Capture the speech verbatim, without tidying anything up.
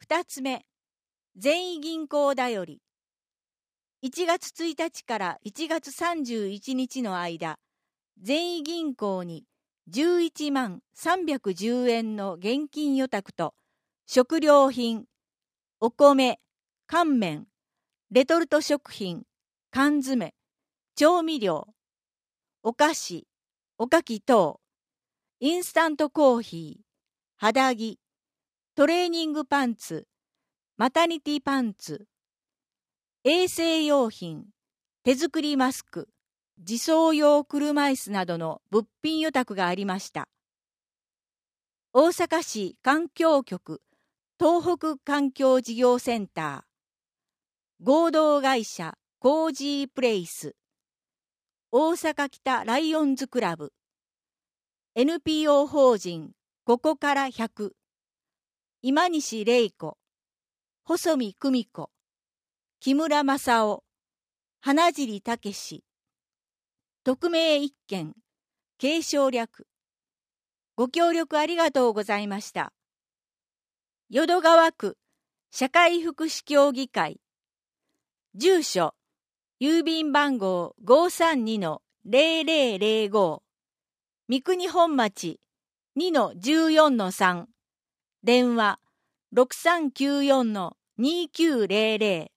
二つ目、全員銀行だより。いちがつついたちからいちがつさんじゅういちにちの間、全員銀行にじゅういちまんさんびゃくじゅうえんの現金預託と、食料品、お米、乾麺、レトルト食品、缶詰、調味料、お菓子、おかき等、インスタントコーヒー、肌着、トレーニングパンツ、マタニティパンツ、衛生用品、手作りマスク、自走用車椅子などの物品預託がありました。大阪市環境局東北環境事業センター、合同会社コージープレイス、大阪北ライオンズクラブ、エヌピーオー 法人ここからひゃく、今西玲子、細見久美子、木村正夫、花尻武史、匿名一件、継承略。ご協力ありがとうございました。淀川区社会福祉協議会、住所、郵便番号 ごーさんにのゼロゼロゼロご、三国本町 にのじゅうよんのさん、電話 ろくさんきゅうよんのにきゅうゼロゼロ